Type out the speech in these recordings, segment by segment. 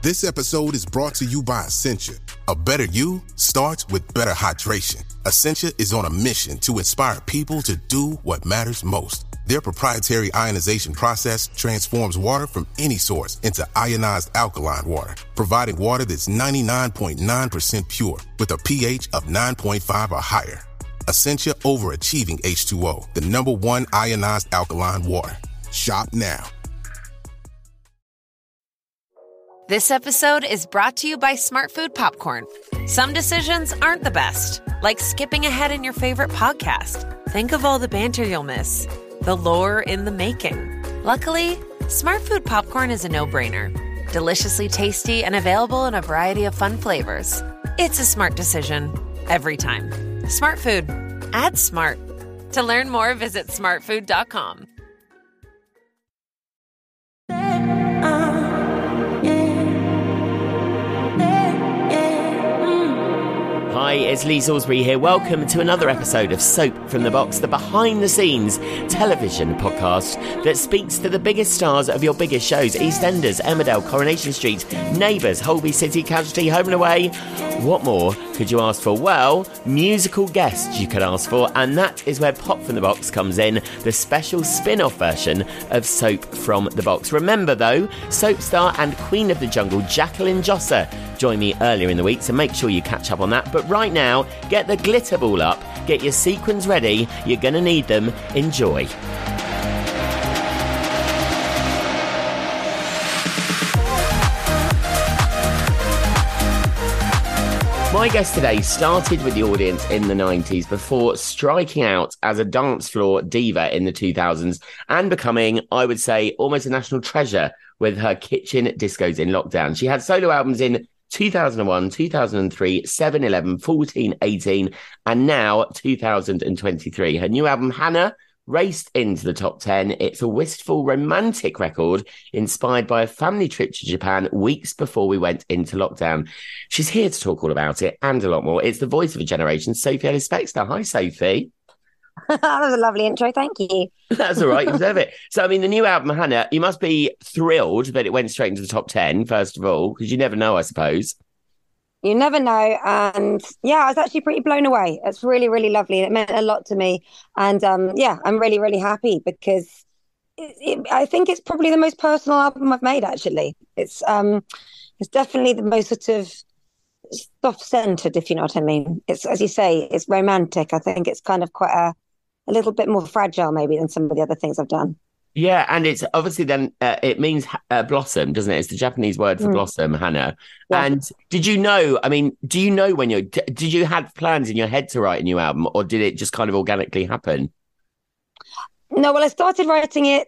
This episode is brought to you by Essentia. A better you starts with better hydration. Essentia is on a mission to inspire people to do what matters most. Their proprietary ionization process transforms water from any source into ionized alkaline water, providing water that's 99.9% pure with a pH of 9.5 or higher. Essentia Overachieving H2O, the #1 ionized alkaline water. Shop now. This episode is brought to you by Smartfood Popcorn. Some decisions aren't the best, like skipping ahead in your favorite podcast. Think of all the banter you'll miss, the lore in the making. Luckily, Smartfood Popcorn is a no-brainer. Deliciously tasty and available in a variety of fun flavors. It's a smart decision every time. Smartfood. Add smart. To learn more, visit smartfood.com. Hi, it's Lee Salisbury here. Welcome to another episode of Soap from the Box, the behind-the-scenes television podcast that speaks to the biggest stars of your biggest shows. EastEnders, Emmerdale, Coronation Street, Neighbours, Holby City, Casualty, Home and Away. What more could you ask for? Well, musical guests you could ask for, and that is where Pop from the Box comes in, the special spin-off version of Soap from the Box. Remember, though, soap star and Queen of the Jungle, Jacqueline Josser, joined me earlier in the week, so make sure you catch up on that. But right now, get the glitter ball up, get your sequins ready, you're going to need them. Enjoy. My guest today started with the audience in the 90s before striking out as a dance floor diva in the 2000s and becoming, I would say, almost a national treasure with her kitchen discos in lockdown. She had solo albums in 2001, 2003, 7, 11, 14, 18, and now 2023. Her new album, Hannah, raced into the top 10. It's a wistful romantic record inspired by a family trip to Japan weeks before we went into lockdown. She's here to talk all about it and a lot more. It's the voice of a generation, Sophie Ellis-Bextor. Hi, Sophie. That was a lovely intro, thank you. That's all right, you deserve it. So, I mean, the new album, Hannah, you must be thrilled that it went straight into the top 10, first of all, because you never know, I suppose. You never know. And yeah, I was actually pretty blown away. It's really, really lovely. It meant a lot to me. And yeah, I'm really, really happy because I think it's probably the most personal album I've made, actually. It's definitely the most sort of soft-centered, if you know what I mean. It's, as you say, it's romantic. I think it's kind of quite a little bit more fragile maybe than some of the other things I've done. Yeah, and it's obviously then it means blossom, doesn't it? It's the Japanese word for blossom, Hannah. Yeah. And did you know, I mean, do you know when did you have plans in your head to write a new album, or did it just kind of organically happen? No, well, I started writing it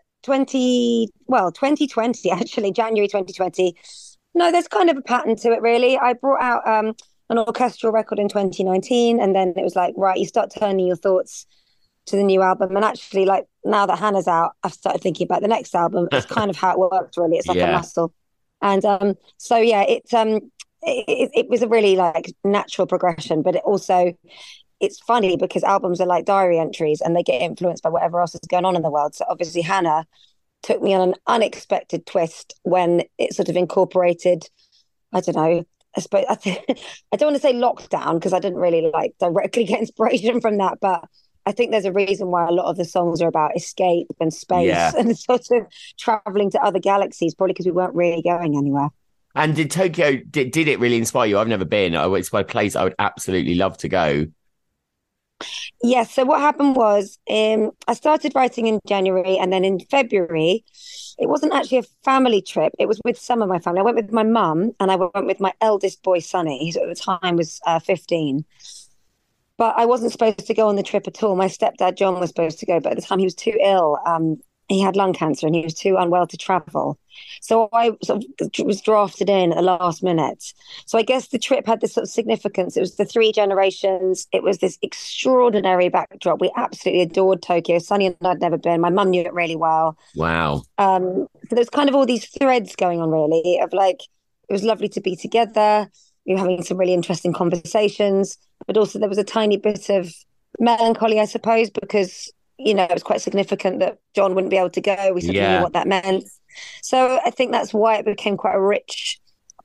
2020, actually, January 2020. No, there's kind of a pattern to it, really. I brought out an orchestral record in 2019, and then it was like, right, you start turning your thoughts to the new album. And actually, like, now that Hannah's out, I've started thinking about the next album. It's kind of how it works, really. It's like a muscle. And so, yeah, it was a really, like, natural progression. But it's funny because albums are like diary entries and they get influenced by whatever else is going on in the world. So obviously, Hannah took me on an unexpected twist when it sort of incorporated, I don't know, I suppose, I don't want to say lockdown because I didn't really like directly get inspiration from that, but I think there's a reason why a lot of the songs are about escape and space and sort of traveling to other galaxies, probably because we weren't really going anywhere. And did Tokyo, did it really inspire you? I've never been. It's my place I would absolutely love to go. Yes. So what happened was I started writing in January, and then in February, it wasn't actually a family trip. It was with some of my family. I went with my mum and I went with my eldest boy, Sonny, who at the time was 15. But I wasn't supposed to go on the trip at all. My stepdad, John, was supposed to go, but at the time he was too ill. He had lung cancer and he was too unwell to travel. So I sort of was drafted in at the last minute. So I guess the trip had this sort of significance. It was the three generations. It was this extraordinary backdrop. We absolutely adored Tokyo. Sonny and I'd never been. My mum knew it really well. Wow. So there's kind of all these threads going on, really, of like, it was lovely to be together. We were having some really interesting conversations, but also there was a tiny bit of melancholy, I suppose, because, you know, it was quite significant that John wouldn't be able to go. We sort of knew what that meant. So I think that's why it became quite a rich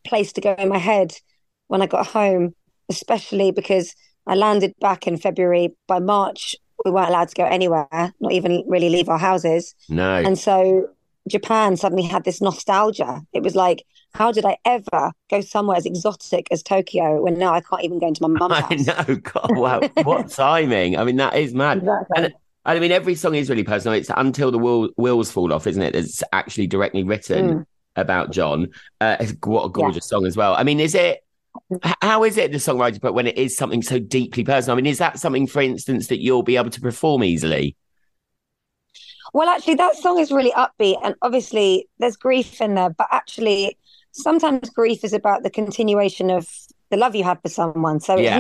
place to go in my head when I got home, especially because I landed back in February. By March, we weren't allowed to go anywhere, not even really leave our houses. No. And so Japan suddenly had this nostalgia. It was like, how did I ever go somewhere as exotic as Tokyo when now I can't even go into my mum's house? I know. God, wow. What timing. I mean, that is mad. Exactly. And I mean, every song is really personal. It's Until the Wheels Fall Off, isn't it? It's actually directly written about John. What a gorgeous song as well. I mean, how is it the songwriter, but when it is something so deeply personal? I mean, is that something, for instance, that you'll be able to perform easily? Well, actually, that song is really upbeat, and obviously there's grief in there, but actually sometimes grief is about the continuation of the love you have for someone. So it's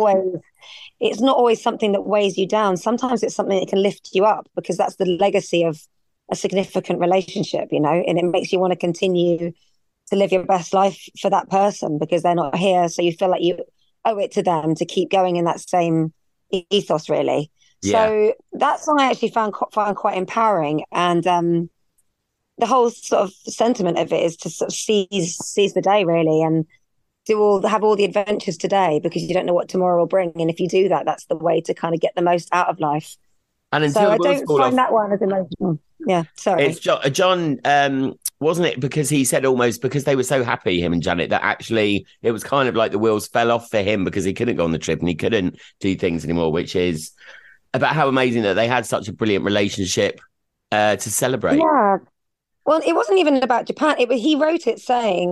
not always something that weighs you down. Sometimes it's something that can lift you up, because that's the legacy of a significant relationship, you know, and it makes you want to continue to live your best life for that person because they're not here. So you feel like you owe it to them to keep going in that same ethos, really. Yeah. So that song I actually found quite empowering. And the whole sort of sentiment of it is to sort of seize the day, really, and have all the adventures today, because you don't know what tomorrow will bring. And if you do that, that's the way to kind of get the most out of life. And so I don't find that one as emotional. Yeah, sorry. It's John, wasn't it? Because he said almost because they were so happy, him and Janet, that actually it was kind of like the wheels fell off for him because he couldn't go on the trip and he couldn't do things anymore, which is about how amazing that they had such a brilliant relationship to celebrate. Yeah. Well, it wasn't even about Japan. He wrote it saying,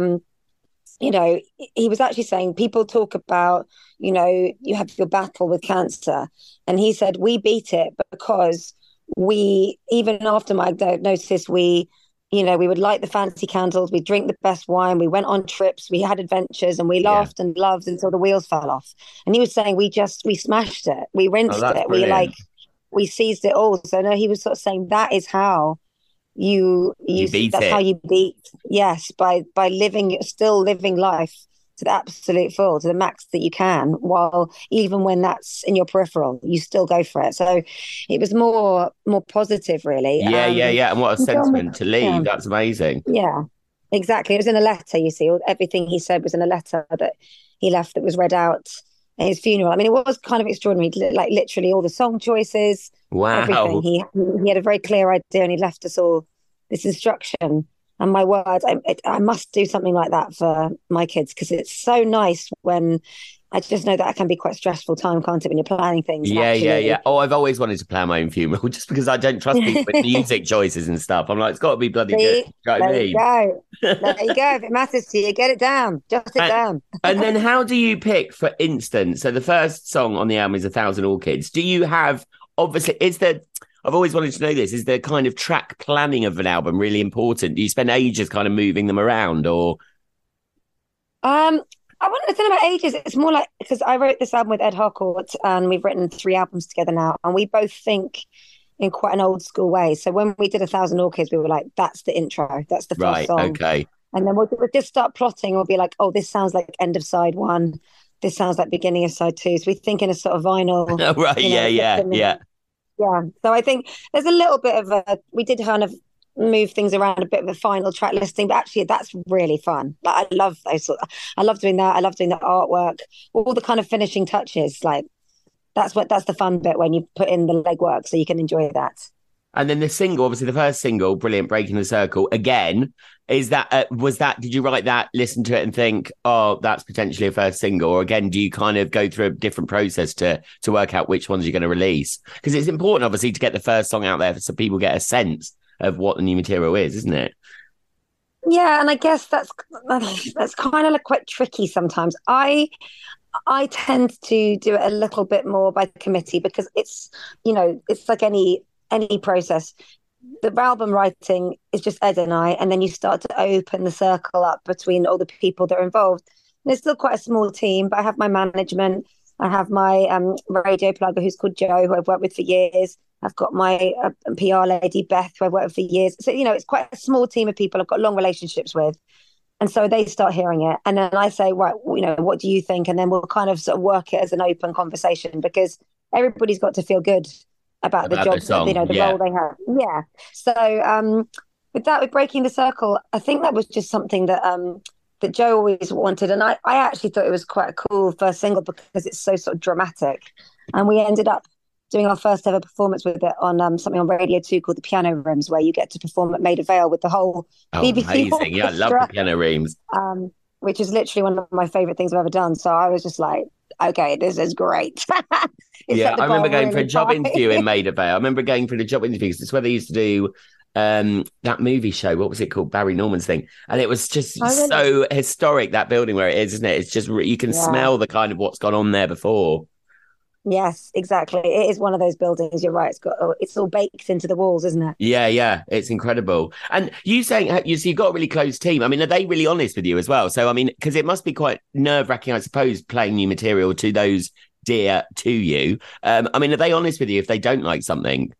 you know, he was actually saying people talk about, you know, you have your battle with cancer. And he said, we beat it because even after my diagnosis, we would light the fancy candles, we drink the best wine, we went on trips, we had adventures, and we laughed and loved until the wheels fell off. And he was saying, we smashed it, we rinsed it, brilliant. we seized it all. So no, he was sort of saying that is how you beat that's it. How you beat, yes, by still living life to the absolute full, to the max that you can, while even when that's in your peripheral, you still go for it. So it was more positive, really. Yeah. And what a sentiment to leave. Yeah. That's amazing. Yeah, exactly. It was in a letter, you see. Everything he said was in a letter that he left that was read out at his funeral. I mean, it was kind of extraordinary, like literally all the song choices. Wow. Everything. He had a very clear idea, and he left us all this instruction. And my word, I must do something like that for my kids, because it's so nice when I just know that it can be quite stressful time, can't it, when you're planning things? Yeah. Oh, I've always wanted to plan my own funeral just because I don't trust people with music choices and stuff. I'm like, it's got to be bloody good. There you go. If it matters to you, get it down. Jot it down. And then how do you pick, for instance, so the first song on the album is 1,000 Orchids. Do you have, obviously, I've always wanted to know this. Is the kind of track planning of an album really important? Do you spend ages kind of moving them around, or? I don't know about ages. It's more like, because I wrote this album with Ed Harcourt, and we've written 3 albums together now, and we both think in quite an old school way. So when we did 1,000 Orchids, we were like, that's the intro. That's the first song. Okay. And then we'll just start plotting. We'll be like, oh, this sounds like end of side 1. This sounds like beginning of side 2. So we think in a sort of vinyl. Oh, right. Yeah. Yeah, so I think there's a little bit of we did kind of move things around, a bit of a final track listing, but actually that's really fun. Like I love I love doing that. I love doing the artwork, all the kind of finishing touches. Like that's the fun bit, when you put in the legwork so you can enjoy that. And then the single, obviously the first single, Brilliant, Breaking the Circle, again, did you write that, listen to it and think, oh, that's potentially a first single? Or again, do you kind of go through a different process to work out which ones you're going to release? Because it's important, obviously, to get the first song out there so people get a sense of what the new material is, isn't it? Yeah, and I guess that's kind of like quite tricky sometimes. I tend to do it a little bit more by committee, because it's like any process. The album writing is just Ed and I, and then you start to open the circle up between all the people that are involved. And it's still quite a small team, but I have my management, I have my radio plugger who's called Joe, who I've worked with for years. I've got my PR lady, Beth, who I've worked with for years. So, it's quite a small team of people I've got long relationships with. And so they start hearing it. And then I say, right, what do you think? And then we'll kind of sort of work it as an open conversation, because everybody's got to feel good about the job, the role they have. Yeah. So with Breaking the Circle, I think that was just something that that Joe always wanted. And I actually thought it was quite a cool first single because it's so sort of dramatic. And we ended up doing our first ever performance with it on something on Radio 2 called The Piano Rooms, where you get to perform at Maida Vale with the whole BBC amazing. orchestra, Yeah, I love The Piano Rooms. which is literally one of my favourite things I've ever done. So I was just like, okay, this is great. Yeah, I remember going for a job high. interview in Maida Vale. I remember going for the job interview because it's where they used to do that movie show. What was it called? Barry Norman's thing. And it was just so historic, that building where it is, isn't it? It's just, you can smell the kind of what's gone on there before. Yes, exactly. It is one of those buildings. You're right. It's all baked into the walls, isn't it? Yeah. It's incredible. And you saying you've got a really close team. I mean, are they really honest with you as well? So, I mean, because it must be quite nerve-wracking, I suppose, playing new material to those dear to you. I mean, are they honest with you if they don't like something?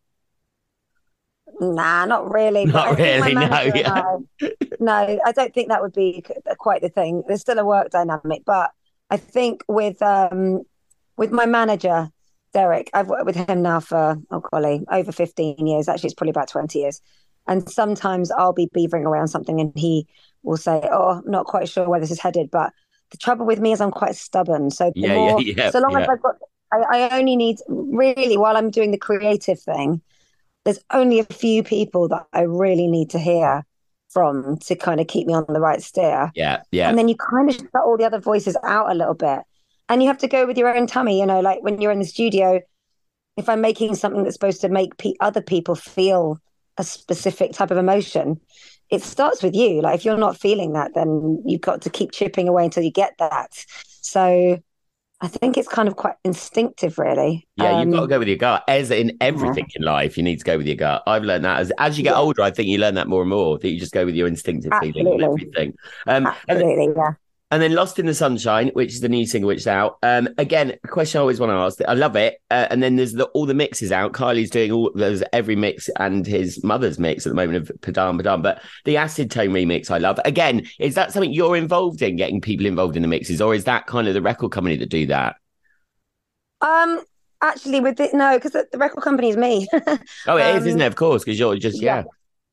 Nah, not really. Not really, no. Yeah. No, I don't think that would be quite the thing. There's still a work dynamic, but I think with my manager, Derek, I've worked with him now for, over 15 years. Actually, it's probably about 20 years. And sometimes I'll be beavering away on something and he will say, I'm not quite sure where this is headed. But the trouble with me is I'm quite stubborn. So so long as I only need, really, while I'm doing the creative thing, there's only a few people that I really need to hear from to kind of keep me on the right steer. Yeah. And then you kind of shut all the other voices out a little bit. And you have to go with your own tummy, like when you're in the studio, if I'm making something that's supposed to make other people feel a specific type of emotion, it starts with you. Like if you're not feeling that, then you've got to keep chipping away until you get that. So I think it's kind of quite instinctive, really. Yeah, you've got to go with your gut. As in everything in life, you need to go with your gut. I've learned that as you get older. I think you learn that more and more, that you just go with your instinctive feeling and everything. Absolutely, yeah. And then Lost in the Sunshine, which is the new single which is out. Again, a question I always want to ask. I love it. And then there's all the mixes out. Kylie's doing there's every mix and his mother's mix at the moment of Padam Padam. But the Acid Tone remix I love. Again, is that something you're involved in, getting people involved in the mixes? Or is that kind of the record company that do that? Actually, no, because the record company is me. Oh, it is, isn't it? Of course, because you're just, Yeah.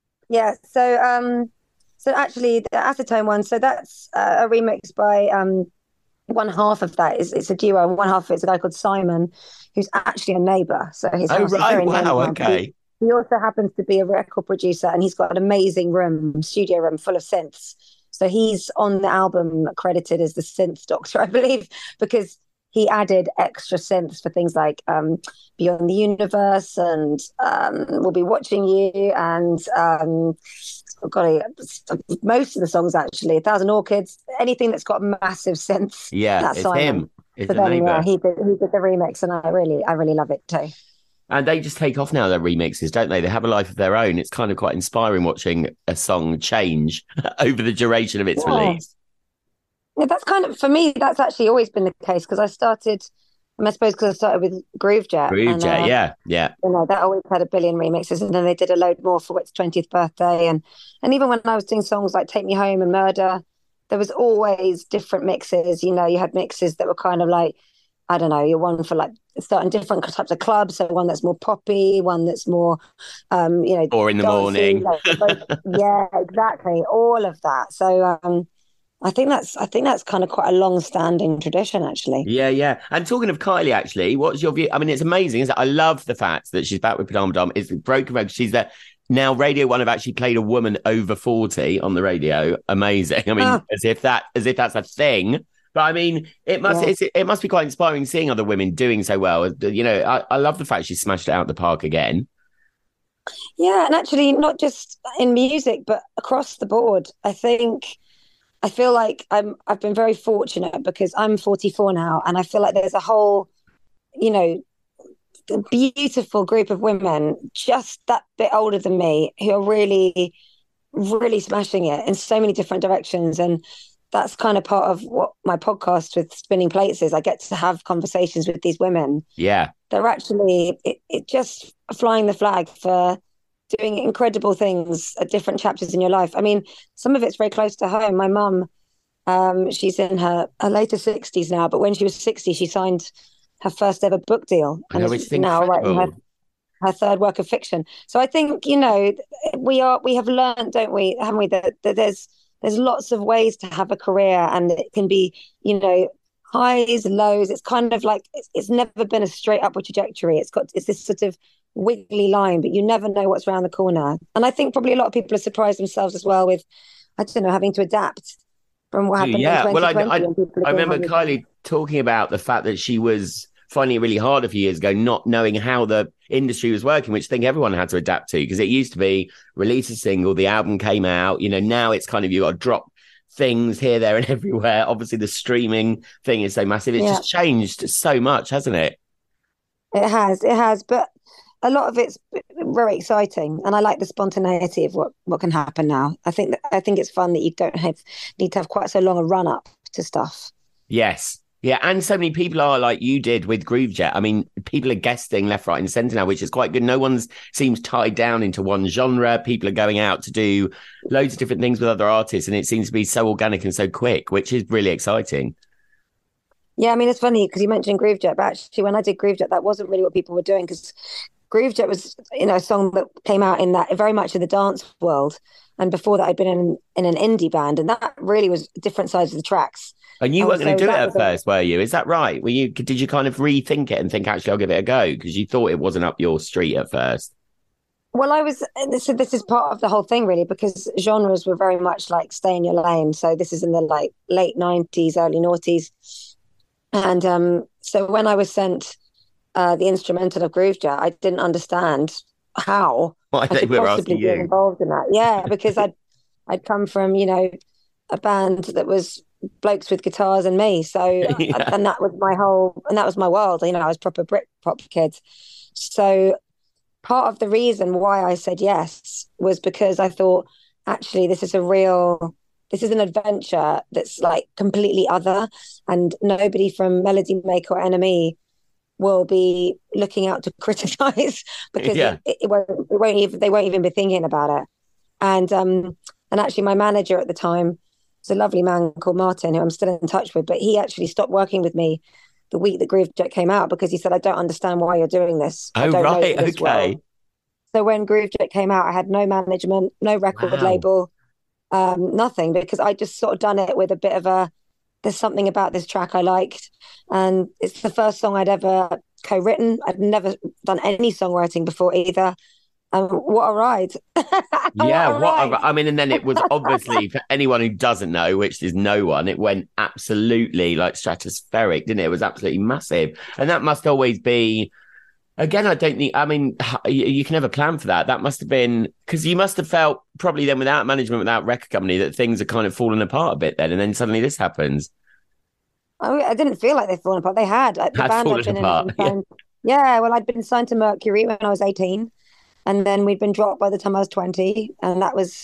So actually, the Acetone one, so that's a remix by one half of that. It's a duo, and one half of it's a guy called Simon, who's actually a neighbour. So his house is very okay. He also happens to be a record producer, and he's got an amazing studio room full of synths. So he's on the album credited as the synth doctor, I believe, because he added extra synths for things like Beyond the Universe and We'll Be Watching You and most of the songs, actually. 1,000 Orchids, anything that's got massive synths. Yeah, that's it's Simon. him. It's the neighbour. Yeah, he did the remix, and I really love it too. And they just take off now, their remixes, don't they? They have a life of their own. It's kind of quite inspiring watching a song change over the duration of its release. Yeah, that's kind of, for me, that's actually always been the case, because I started with Groovejet. Groovejet, yeah. That always had a billion remixes, and then they did a load more for its 20th birthday. And even when I was doing songs like Take Me Home and Murder, there was always different mixes. You had mixes that were kind of like, I don't know, you're one for like starting different types of clubs. So one that's more poppy, one that's more, or in the morning. Yeah, exactly. All of that. So, I think that's kind of quite a long-standing tradition, actually. Yeah. And talking of Kylie, actually, what's your view? I mean, it's amazing, isn't it? I love the fact that she's back with Padam Padam. It's broken record. She's there now. Radio 1 have actually played a woman over 40 on the radio. Amazing. I mean, as if that's a thing. But I mean, it must be quite inspiring seeing other women doing so well. I love the fact she smashed it out the park again. Yeah, and actually, not just in music, but across the board. I feel like I've been very fortunate because I'm 44 now, and I feel like there's a whole, beautiful group of women just that bit older than me who are really, really smashing it in so many different directions. And that's kind of part of what my podcast with Spinning Plates is. I get to have conversations with these women. Yeah. They're actually it just flying the flag for doing incredible things at different chapters in your life. I mean, some of it's very close to home. My mum, she's in her later 60s now, but when she was 60, she signed her first ever book deal. And is now writing her third work of fiction. So I think, we have learned, don't we, haven't we, that there's there's lots of ways to have a career, and it can be, you know, highs and lows. It's kind of like it's never been a straight upward trajectory. It's this sort of wiggly line, but you never know what's around the corner. And I think probably a lot of people are surprised themselves as well with, I don't know, having to adapt from what happened in 2020. I remember Kylie talking about the fact that she was finding it really hard a few years ago, not knowing how the industry was working, which I think everyone had to adapt to, because it used to be release a single, the album came out, you know, now it's kind of, you got to drop things here, there and everywhere. Obviously the streaming thing is so massive. It's just changed so much, hasn't it? It has, but a lot of it's very exciting, and I like the spontaneity of what can happen now. I think it's fun that you don't need to have quite so long a run up to stuff. Yes. Yeah, and so many people are like you did with Groovejet. I mean, people are guesting left, right and centre now, which is quite good. No one seems tied down into one genre. People are going out to do loads of different things with other artists, and it seems to be so organic and so quick, which is really exciting. Yeah, I mean, it's funny because you mentioned Groovejet, but actually when I did Groovejet, that wasn't really what people were doing, because Groovejet was, you know, a song that came out in that very much in the dance world. And before that, I'd been in an indie band, and that really was different sides of the tracks. And you weren't going to do it at first, were you? Is that right? Did you kind of rethink it and think, actually, I'll give it a go? Because you thought it wasn't up your street at first. Well, this is part of the whole thing, really, because genres were very much like stay in your lane. So this is in the like late 90s, early noughties. And so when I was sent the instrumental of Groovejet, I didn't understand how I could possibly be involved in that. Yeah, because I'd come from, you know, a band that was blokes with guitars and me. So, and that was my world. You know, I was proper Britpop kid. So part of the reason why I said yes was because I thought, actually, this is an adventure that's like completely other, and nobody from Melody Maker or NME will be looking out to criticize, because they won't even be thinking about it. And actually my manager at the time was a lovely man called Martin, who I'm still in touch with, but he actually stopped working with me the week that Groovejet came out, because he said, I don't understand why you're doing this. Oh, right, okay. Well. So when Groovejet came out, I had no management, no record label, nothing, because I just sort of done it with a bit of there's something about this track I liked. And it's the first song I'd ever co-written. I'd never done any songwriting before either. What a ride. I mean, and then it was obviously, for anyone who doesn't know, which is no one, it went absolutely like stratospheric, didn't it? It was absolutely massive. And that must always be, again, you can never plan for that. That must have been, because you must have felt probably then without management, without record company, that things are kind of fallen apart a bit then, and then suddenly this happens. I didn't feel like they'd fallen apart. They had. The band fallen apart. Well, I'd been signed to Mercury when I was 18, and then we'd been dropped by the time I was 20, and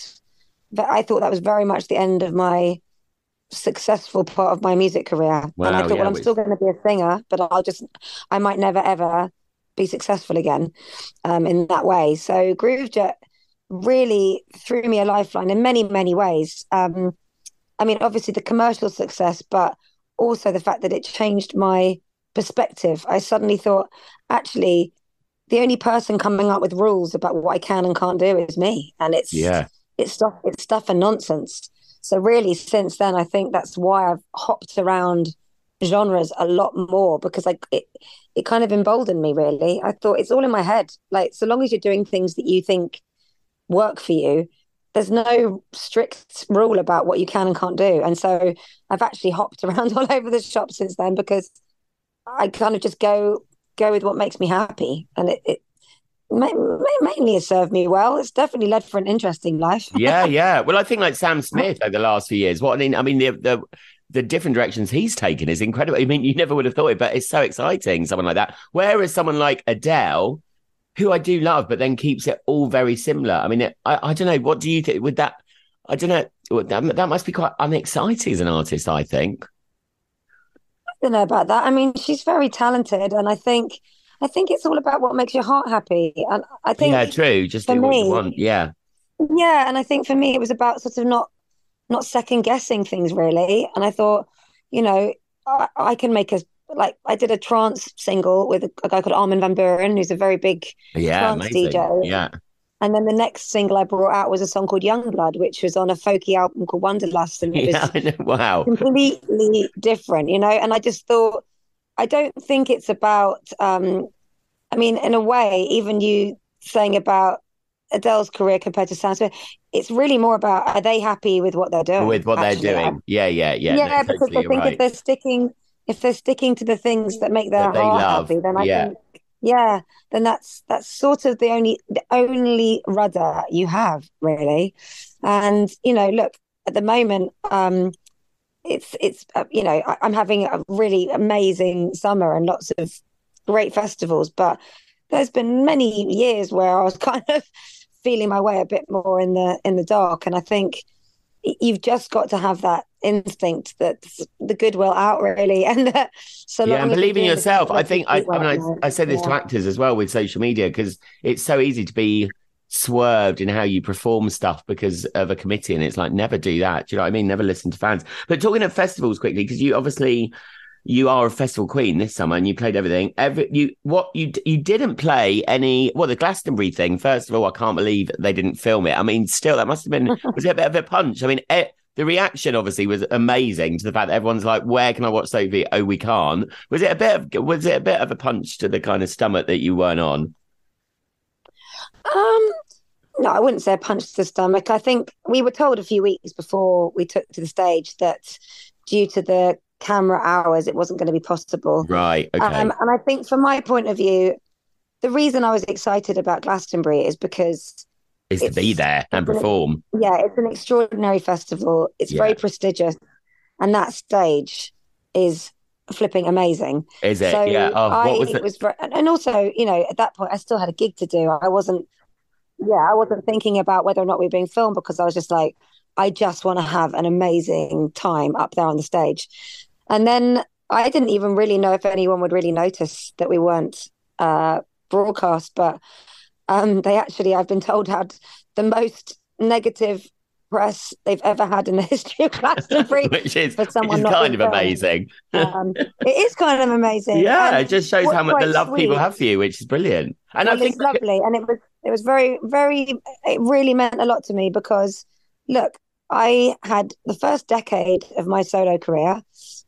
I thought that was very much the end of my successful part of my music career. Wow, and I thought, I'm still going to be a singer, but I might never ever be successful again in that way. So Groovejet really threw me a lifeline in many, many ways. I mean, obviously the commercial success, but also the fact that it changed my perspective. I suddenly thought, actually, the only person coming up with rules about what I can and can't do is me. And it's stuff and nonsense. So really, since then, I think that's why I've hopped around genres a lot more, because it kind of emboldened me, really. I thought, it's all in my head. Like, so long as you're doing things that you think work for you, there's no strict rule about what you can and can't do. And so I've actually hopped around all over the shop since then, because I kind of just go with what makes me happy. And it mainly has served me well. It's definitely led for an interesting life. Yeah. Well, I think like Sam Smith over the last few years, the different directions he's taken is incredible. I mean, you never would have thought it, but it's so exciting, someone like that. Whereas someone like Adele, who I do love, but then keeps it all very similar. I mean, I don't know. What do you think with that? I don't know. That must be quite unexciting as an artist, I think. I don't know about that. I mean, she's very talented, and I think it's all about what makes your heart happy. And I think, yeah, true. Just do what you want. Yeah. Yeah, and I think for me, it was about sort of not second guessing things, really. And I thought, you know, I can make I did a trance single with a guy called Armin van Buuren, who's a very big trance amazing. DJ. Yeah. And then the next single I brought out was a song called Youngblood, which was on a folky album called Wonderlust. And it Yeah, was I know. Wow. completely different, And I just thought, I don't think it's about, I mean, in a way, even you saying about Adele's career compared to Sam Smith, it's really more about, are they happy with what they're doing? With what they're Actually, doing. Yeah. No, yeah, because totally, I you're think right. if they're sticking to the things that make their That they heart love. happy, then I Yeah. think, yeah, then that's sort of the only rudder you have, really. And look, at the moment, it's I'm having a really amazing summer and lots of great festivals, but there's been many years where I was kind of feeling my way a bit more in the dark, and I think you've just got to have that instinct that the good will out, really, and that so Yeah, and long as you're believe in doing the yourself. I stuff you think do I well, mean I say this to yeah. actors as well with social media because it's so easy to be swerved in how you perform stuff because of a committee, and it's like never do that. Do you know what I mean? Never listen to fans. But talking of festivals quickly, because you are a festival queen this summer and you played everything. You didn't play any. Well, the Glastonbury thing. First of all, I can't believe they didn't film it. I mean, still, that must have been was it a bit of a punch? I mean, the reaction obviously was amazing to the fact that everyone's like, "Where can I watch Sophie? Oh, we can't." Was it a bit of a punch to the kind of stomach that you weren't on? Um, no, I wouldn't say a punch to the stomach. I think we were told a few weeks before we took to the stage that due to the camera hours, it wasn't going to be possible. Right. Okay. And I think from my point of view, the reason I was excited about Glastonbury is because Is to be there and perform. Yeah, it's an extraordinary festival. It's very prestigious, and that stage is flipping amazing. Is it? So Yeah. Oh, what was it? and also, at that point, I still had a gig to do. I wasn't thinking about whether or not we were being filmed because I was just like, I just want to have an amazing time up there on the stage. And then I didn't even really know if anyone would really notice that we weren't broadcast, but they actually, I've been told, had the most negative press they've ever had in the history of Glastonbury. which is kind of amazing. It is kind of amazing. Yeah, And it just shows how much the love sweet, people have for you, which is brilliant. And well, I think it's lovely, and it was very, very. It really meant a lot to me because, look, I had the first decade of my solo career.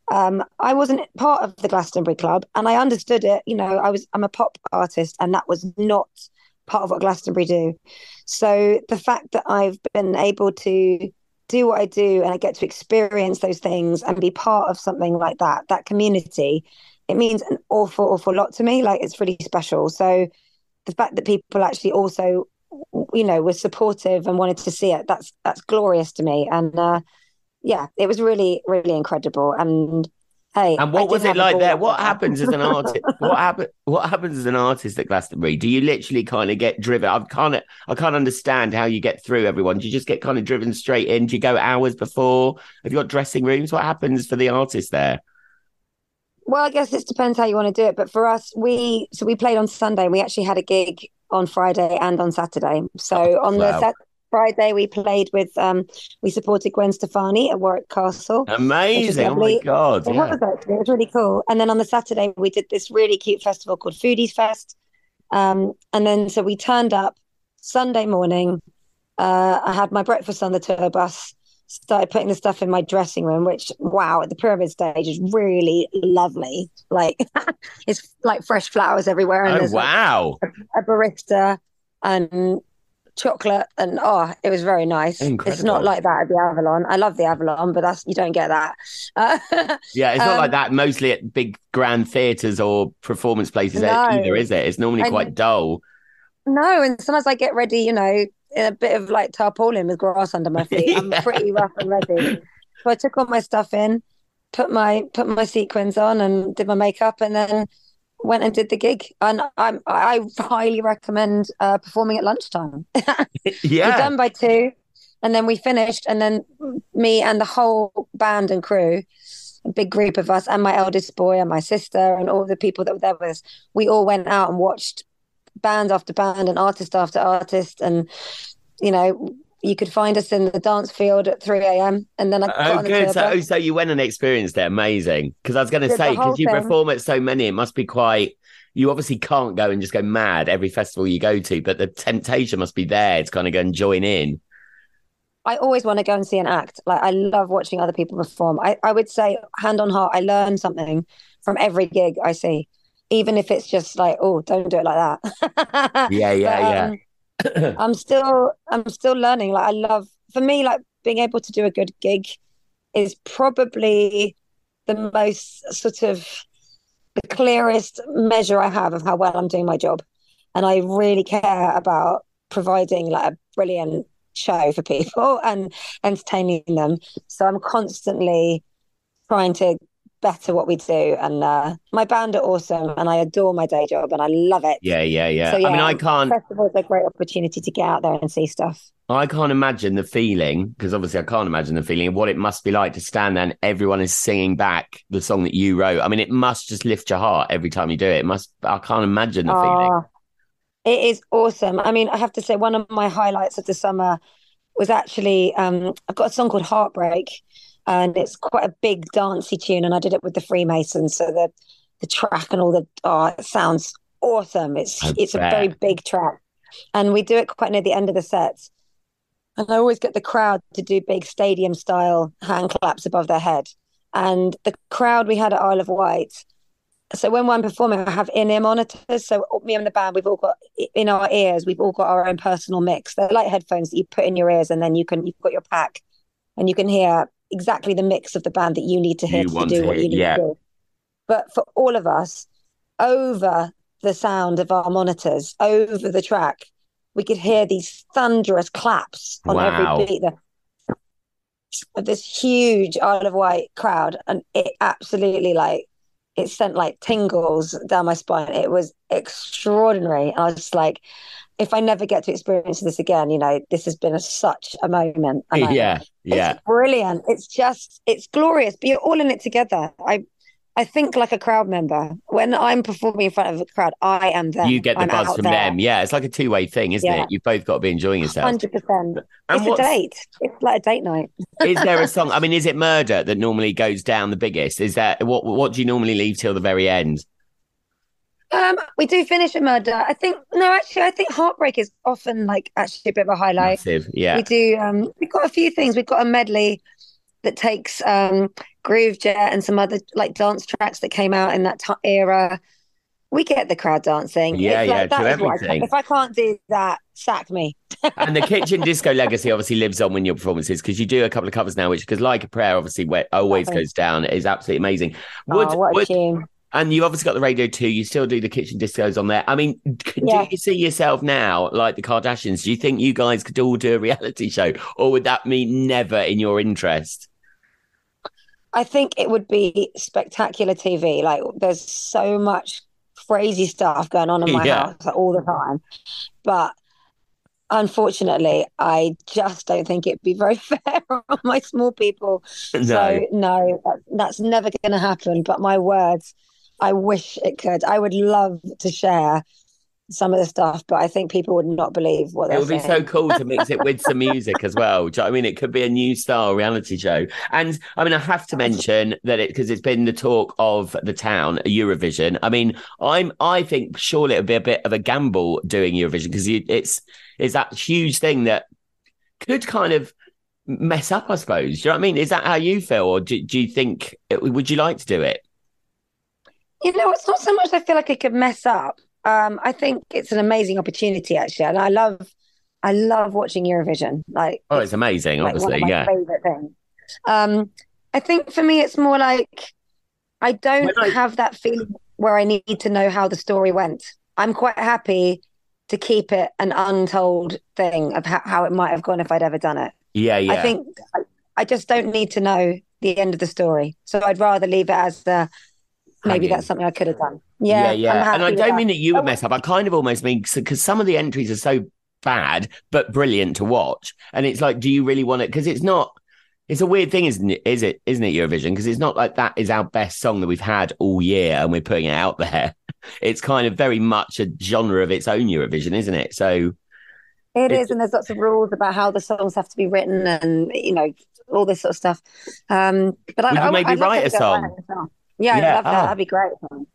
I wasn't part of the Glastonbury Club, and I understood it. I'm a pop artist, and that was not part of what Glastonbury do. So the fact that I've been able to do what I do and I get to experience those things and be part of something like that community, it means an awful, awful lot to me. Like, it's really special. So the fact that people actually also, were supportive and wanted to see it, that's glorious to me. And yeah, it was really, really incredible. And hey, and what was it like there? What happens as an artist? What What happens as an artist at Glastonbury? Do you literally kind of get driven? I can't understand how you get through everyone. Do you just get kind of driven straight in? Do you go hours before? Have you got dressing rooms? What happens for the artist there? Well, I guess it depends how you want to do it. But for us, we played on Sunday and we actually had a gig on Friday and on Saturday. So on the Friday, we played with, we supported Gwen Stefani at Warwick Castle. Amazing. Oh my God. It was really cool. And then on the Saturday, we did this really cute festival called Foodies Fest. And then so we turned up Sunday morning. I had my breakfast on the tour bus, started putting the stuff in my dressing room, which, wow, at the Pyramid stage is really lovely. Like, it's like fresh flowers everywhere. And there's wow. Like a barista and chocolate, and it was very nice. Incredible. It's not like that at the Avalon. I love the Avalon, but you don't get that. Yeah, it's not like that mostly at big grand theatres or performance places either, is it? It's normally quite dull. No, and sometimes I get ready, in a bit of like tarpaulin with grass under my feet. I'm pretty rough and ready. So I took all my stuff in, put my sequins on and did my makeup, and then went and did the gig. And I highly recommend performing at lunchtime. Yeah. We're done by 2:00, and then we finished, and then me and the whole band and crew, a big group of us, and my eldest boy and my sister and all the people that were there with us, we all went out and watched band after band and artist after artist, and you could find us in the dance field at 3 a.m. and then I got on the good. So you went and experienced it. Amazing. Because I was going to say, because you perform at so many, it must be quite, you obviously can't go and just go mad every festival you go to, but the temptation must be there to kind of go and join in. I always want to go and see an act. Like, I love watching other people perform. I would say, hand on heart, I learn something from every gig I see, even if it's just like, oh, don't do it like that. Yeah. I'm still learning. Like, I love, for me, like, being able to do a good gig is probably the most sort of the clearest measure I have of how well I'm doing my job. And I really care about providing like a brilliant show for people and entertaining them. So I'm constantly trying to better what we do. And my band are awesome and I adore my day job and I love it. Yeah. So yeah, I mean, I can't. Festivals are a great opportunity to get out there and see stuff. I can't imagine the feeling, because obviously I can't imagine the feeling of what it must be like to stand there and everyone is singing back the song that you wrote. I mean, it must just lift your heart every time you do it. I can't imagine the feeling. It is awesome. I mean, I have to say one of my highlights of the summer was actually, I've got a song called Heartbreak and it's quite a big dancey tune and I did it with the Freemasons. So the track and it sounds awesome. It's a very big track and we do it quite near the end of the set. And I always get the crowd to do big stadium style hand claps above their head. And the crowd we had at Isle of Wight. So when I'm performing, I have in-ear monitors. So me and the band, we've all got in our ears, we've all got our own personal mix. They're like headphones that you put in your ears and then you've got your pack and you can hear exactly the mix of the band that you need to hear to do what you need to do. But for all of us, over the sound of our monitors, over the track, we could hear these thunderous claps on every beat of this huge Isle of Wight crowd. And it absolutely it sent like tingles down my spine. It was extraordinary. I was just like, if I never get to experience this again, this has been such a moment. And it's brilliant. It's glorious, but you're all in it together. I think like a crowd member. When I'm performing in front of a crowd, I am there. You get the buzz from them. Yeah, it's like a two-way thing, isn't it? You've both got to be enjoying yourself. 100%. It's a date. It's like a date night. Is there a song? I mean, is it Murder that normally goes down the biggest? Is that what do you normally leave till the very end? We do finish at Murder. I think Heartbreak is often actually a bit of a highlight. Massive, yeah. We do. We've got a few things. We've got a medley that takes Groove Jet and some other dance tracks that came out in that era. We get the crowd dancing. To everything. If I can't do that, sack me. And the Kitchen Disco legacy obviously lives on in your performances because you do a couple of covers now, which, because Like a Prayer obviously always goes down, is absolutely amazing. What a tune. And you obviously got the radio too. You still do the kitchen discos on there. I mean, do you see yourself now like the Kardashians? Do you think you guys could all do a reality show, or would that mean never in your interest? I think it would be spectacular TV. There's so much crazy stuff going on in my house all the time. But unfortunately, I just don't think it'd be very fair on my small people. No. So no, that's never going to happen. But my words, I wish it could. I would love to share some of the stuff, but I think people would not believe what they're saying. It would be so cool to mix it with some music as well. Do you know what I mean? It could be a new style reality show. And I mean, I have to mention that because it's been the talk of the town, Eurovision. I mean, I think surely it would be a bit of a gamble doing Eurovision because it's that huge thing that could kind of mess up, I suppose. Do you know what I mean? Is that how you feel? Or do you think, would you like to do it? It's not so much I feel like it could mess up. I think it's an amazing opportunity, actually, and I love watching Eurovision. It's amazing, obviously, one of my favorite things. I think for me, it's more like I don't have that feeling where I need to know how the story went. I'm quite happy to keep it an untold thing of how it might have gone if I'd ever done it. Yeah. I think I just don't need to know the end of the story, so I'd rather leave it as maybe that's something I could have done. Yeah. And I don't mean that you would mess up. I kind of almost mean because some of the entries are so bad but brilliant to watch, and it's like, do you really want it? Because it's a weird thing, isn't it, Eurovision? Because it's not like that is our best song that we've had all year and we're putting it out there. It's kind of very much a genre of its own, Eurovision, isn't it? So it is, and there's lots of rules about how the songs have to be written and all this sort of stuff. But I maybe write a song. Yeah, I'd love that. That'd be great.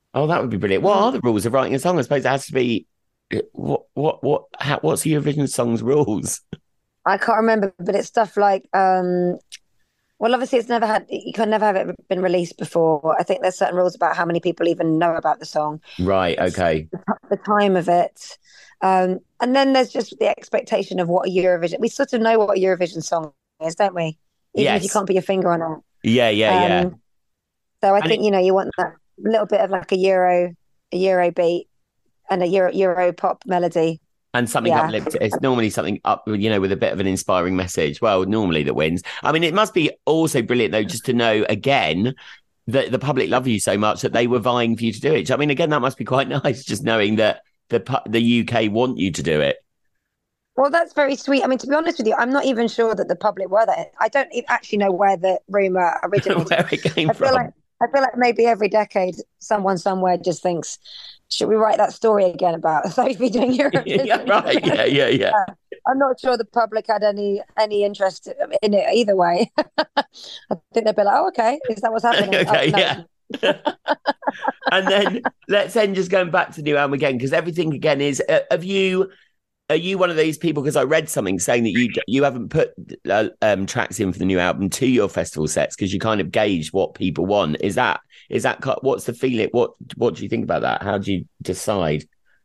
Oh, that would be brilliant. What are the rules of writing a song? I suppose it has to be what's the Eurovision song's rules? I can't remember, but it's stuff like well, obviously you can never have it been released before. I think there's certain rules about how many people even know about the song. Right, okay. The time of it. And then there's just the expectation of what a Eurovision, we sort of know what a Eurovision song is, don't we? Even if you can't put your finger on it. Yeah. So I think, you want that little bit of like a Euro beat and a Euro pop melody. And something uplifting. It's normally something up, with a bit of an inspiring message. Well, normally that wins. I mean, it must be also brilliant, though, just to know, again, that the public love you so much that they were vying for you to do it. I mean, again, that must be quite nice, just knowing that the UK want you to do it. Well, that's very sweet. I mean, to be honest with you, I'm not even sure that the public were there. I don't actually know where the rumour originated. Where it came from. I feel like maybe every decade, someone somewhere just thinks, should we write that story again about Sophie doing Eurovision? Yeah, right. Yeah. I'm not sure the public had any interest in it either way. I think they'd be like, oh, okay, is that what's happening? Okay, no. Yeah. And then let's end just going back to the new album again, because everything again is, are you one of these people, because I read something saying that you haven't put tracks in for the new album to your festival sets because you kind of gauge what people want. Is that what's the feeling? What do you think about that? How do you decide?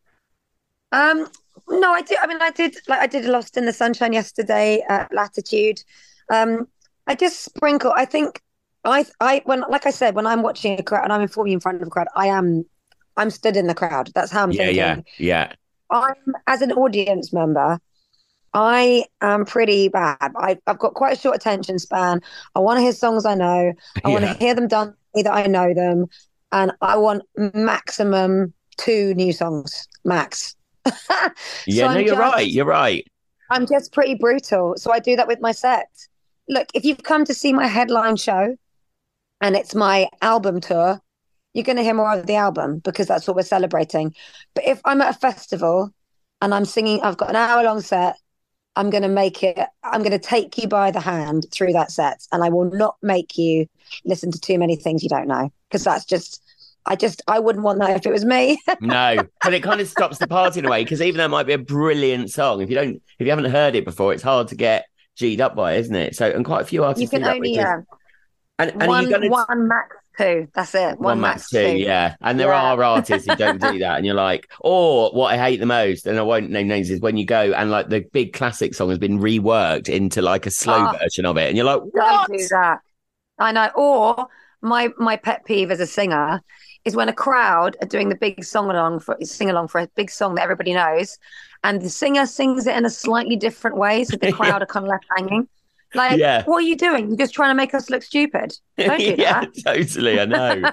No, I do. I mean, I did Lost in the Sunshine yesterday at Latitude. I just sprinkle. I think like I said, when I'm watching a crowd and I'm performing in front of a crowd, I'm stood in the crowd. That's how I'm thinking. Yeah. As an audience member, I am pretty bad. I've got quite a short attention span. I want to hear songs I know. I want to hear them done that I know them, and I want maximum 2 new songs max. Yeah, you're right. You're right. I'm just pretty brutal, so I do that with my set. Look, if you've come to see my headline show, and it's my album tour, you're going to hear more of the album because that's what we're celebrating. But if I'm at a festival and I'm singing, I've got an hour-long set, I'm going to take you by the hand through that set, and I will not make you listen to too many things you don't know, because that's just, I wouldn't want that if it was me. No, but it kind of stops the party in a way, because even though it might be a brilliant song, if you haven't heard it before, it's hard to get G'd up by, isn't it? So, and quite a few artists you can only, and one max 2. That's it. One max 2, yeah. And there are artists who don't do that, and you're like, or what I hate the most, and I won't name names, is when you go and like the big classic song has been reworked into like a slow version of it, and you're like, what? Don't do that. I know. Or my pet peeve as a singer is when a crowd are doing the big sing along for a big song that everybody knows, and the singer sings it in a slightly different way, so the crowd are kind of left hanging. Like, what are you doing? You're just trying to make us look stupid. Don't do that. Totally. I know.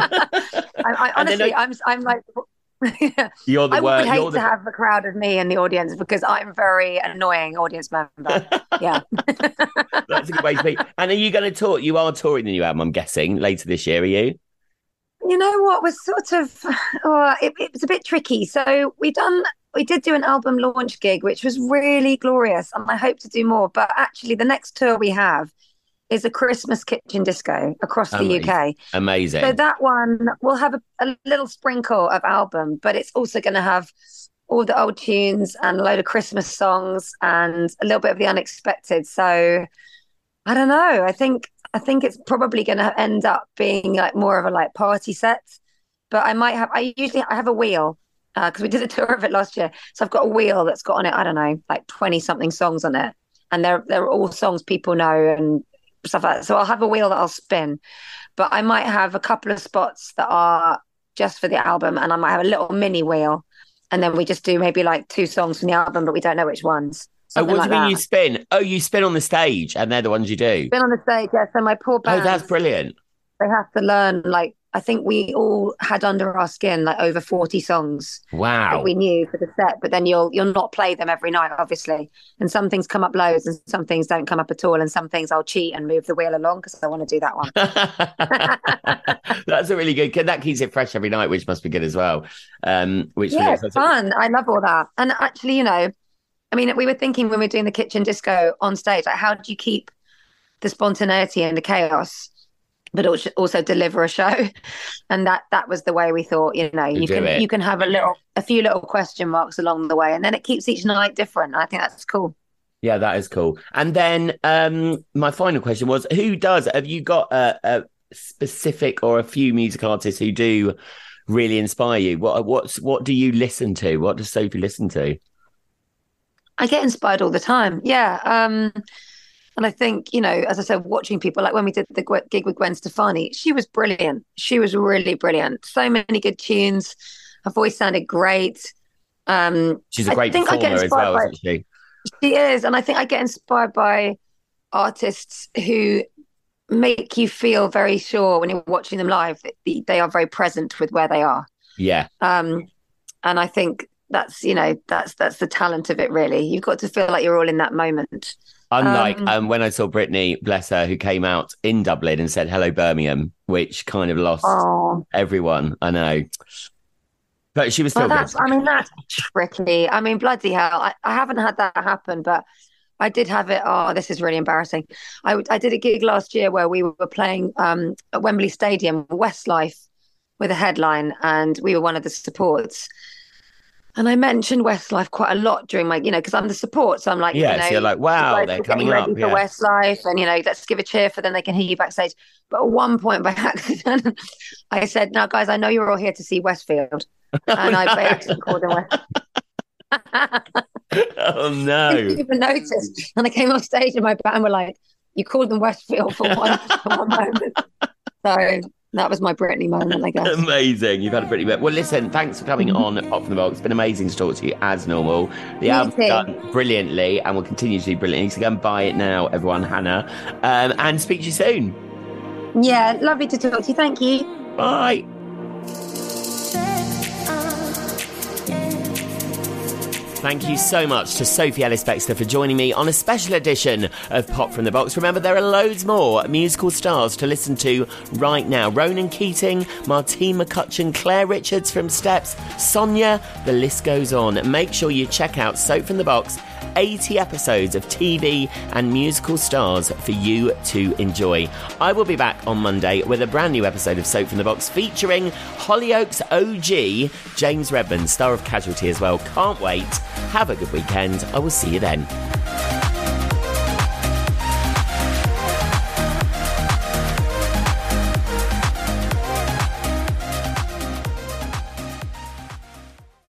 I honestly, I'm like, you're the I would hate to have a crowd of me in the audience, because I'm very annoying audience member. Yeah. That's a good way to be. And are you going to tour? You are touring the new album, I'm guessing, later this year, are you? You know what? Was sort of, it was a bit tricky. So we did do an album launch gig, which was really glorious, and I hope to do more. But actually, the next tour we have is a Christmas kitchen disco across the UK. Amazing. So that one will have a little sprinkle of album, but it's also going to have all the old tunes and a load of Christmas songs and a little bit of the unexpected. So I don't know. I think it's probably going to end up being like more of a like party set. But I usually have a wheel. Because we did a tour of it last year. So I've got a wheel that's got on it, I don't know, like 20-something songs on it. And they're all songs people know and stuff like that. So I'll have a wheel that I'll spin. But I might have a couple of spots that are just for the album, and I might have a little mini wheel. And then we just do maybe like 2 songs from the album, but we don't know which ones. What do you mean you spin? Oh, you spin on the stage, and they're the ones you do? Spin on the stage, yeah. So my poor band. Oh, that's brilliant. They have to learn, like, I think we all had under our skin like over 40 songs. Wow. That we knew for the set, but then you'll not play them every night, obviously. And some things come up loads and some things don't come up at all. And some things I'll cheat and move the wheel along because I want to do that one. That's a really good, that keeps it fresh every night, which must be good as well. It's fun. I love all that. And actually, I mean, we were thinking when we were doing the kitchen disco on stage, like, how do you keep the spontaneity and the chaos but also deliver a show. And that was the way we thought, you can have a few little question marks along the way, and then it keeps each night different. I think that's cool. Yeah, that is cool. And then my final question was, have you got a specific or a few music artists who do really inspire you? What do you listen to? What does Sophie listen to? I get inspired all the time. Yeah. And I think, as I said, watching people, like when we did the gig with Gwen Stefani, she was brilliant. She was really brilliant. So many good tunes. Her voice sounded great. She's a great performer as well, isn't she? She is. And I think I get inspired by artists who make you feel very sure when you're watching them live that they are very present with where they are. Yeah. And I think that's the talent of it, really. You've got to feel like you're all in that moment. Unlike when I saw Britney, bless her, who came out in Dublin and said "Hello Birmingham," which kind of lost everyone. I know, but she was still good. That's tricky. I mean, bloody hell! I haven't had that happen, but I did have it. Oh, this is really embarrassing. I did a gig last year where we were playing at Wembley Stadium, Westlife, with a headline, and we were one of the supports. And I mentioned Westlife quite a lot during my, because I'm the support. So I'm like, so you're like, wow, they're coming up. For Westlife, and, let's give a cheer for them. They can hear you backstage. But at one point by accident, I said, now, guys, I know you're all here to see Westfield. And I by accident called them West. Oh, no. I didn't even notice. And I came off stage and my band were like, you called them Westfield for one moment. So that was my Britney moment, I guess. Amazing. You've had a Britney moment. Well, listen, thanks for coming on Pop from the Box. It's been amazing to talk to you as normal. The album's done brilliantly and will continue to do brilliantly. So go and buy it now, everyone, Hannah. And speak to you soon. Yeah, lovely to talk to you. Thank you. Bye. Thank you so much to Sophie Ellis-Bextor for joining me on a special edition of Pop from the Box. Remember, there are loads more musical stars to listen to right now. Ronan Keating, Martine McCutcheon, Claire Richards from Steps, Sonia, the list goes on. Make sure you check out Soap from the Box, 80 episodes of TV and musical stars for you to enjoy. I will be back on Monday with a brand new episode of Soap from the Box featuring Hollyoaks OG, James Redman, star of Casualty as well. Can't wait. Have a good weekend. I will see you then.